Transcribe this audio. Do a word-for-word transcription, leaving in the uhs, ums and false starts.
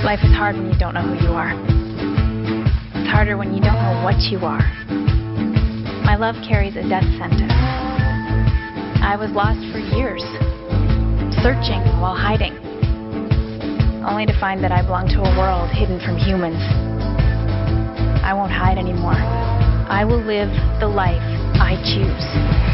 Life is hard when you don't know who you are. It's harder when you don't know what you are. My love carries a death sentence. I was lost for years, searching while hiding, only to find that I belong to a world hidden from humans. I won't hide anymore. I will live the life I choose.